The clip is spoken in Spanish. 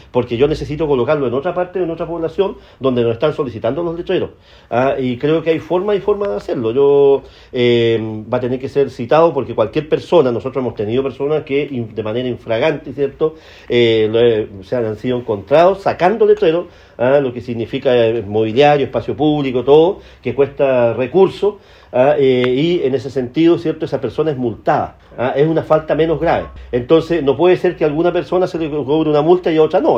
porque yo necesito colocarlo en otra parte, en otra población, donde nos están solicitando los letreros. Y creo que hay forma y forma de hacerlo. Va a tener que ser citado porque cualquier persona, nosotros hemos tenido personas que de manera infragante, ¿cierto?, han sido encontrados sacando letreros, lo que significa mobiliario, espacio público, todo, que cuesta recursos. Y en ese sentido, ¿cierto?, esa persona es multada, es una falta menos grave. Entonces no puede ser que a alguna persona se le cobre una multa y a otra no.